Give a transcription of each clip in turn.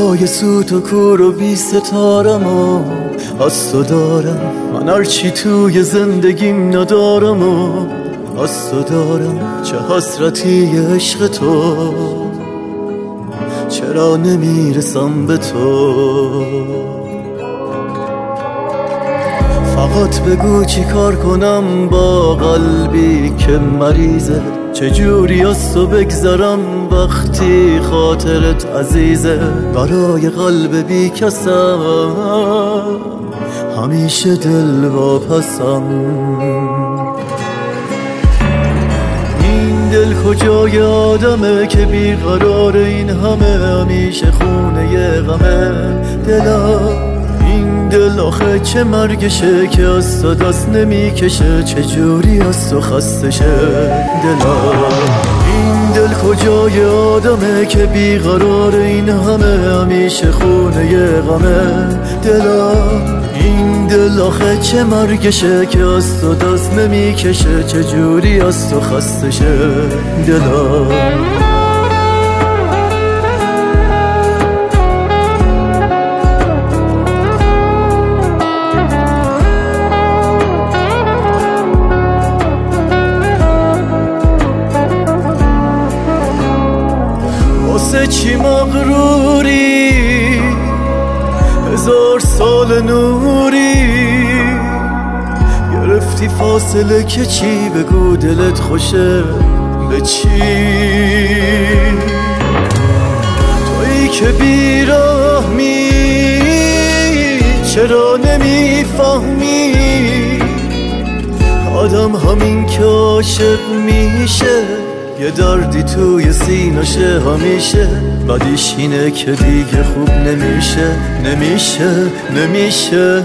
هوای سوت و کور و بی ستارم و از تو دارم، من هرچی توی زندگیم ندارم و از تو دارم. چه حسرتی عشق تو، چرا نمیرسم به تو؟ فقط بگو چی کار کنم با قلبی که مریضه، چجوری از تو بگذرم وقتی خاطرت عزیزه. برای قلب بی کسم همیشه دل واپسم. این دل کجای آدمه که بیقرار این همه، همیشه خونه غمه دلم. این دل آخه چه مرگشه که از تو دست نمیکشه، چجوری از تو خستشه دلم. این دل کجای آدمه که بیقرار این همه، همیشه خونه غمه دلم. این دل آخه چه مرگشه که از تو دست نمیکشه، چجوری از تو خستشه دلم. واسه چی مغروری، هزار سال نوری گرفتی فاصله که چی؟ بگو دلت خوشه به چی؟ تویی که بیرحمی چرا نمیفهمی؟ آدم همین که عاشق میشه یه دردی توی سینشه همیشه، بعدش اینه که دیگه خوب نمیشه نمیشه.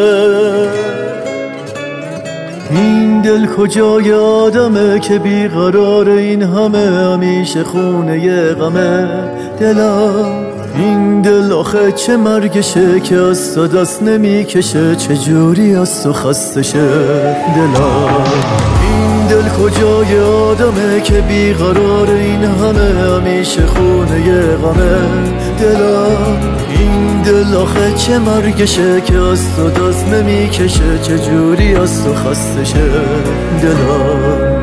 این دل کجای آدمه که بیقرار این همه، همیشه خونه غمه دلم. این دل آخه چه مرگشه که از تو دست نمیکشه، چجوری از تو خستشه دلم. این دل کجای آدمه که بیقرار این همه، همیشه خونه غمه دلم. این دل آخه چه مرگشه که از تو دست نمیکشه، چجوری از تو خستشه دلم.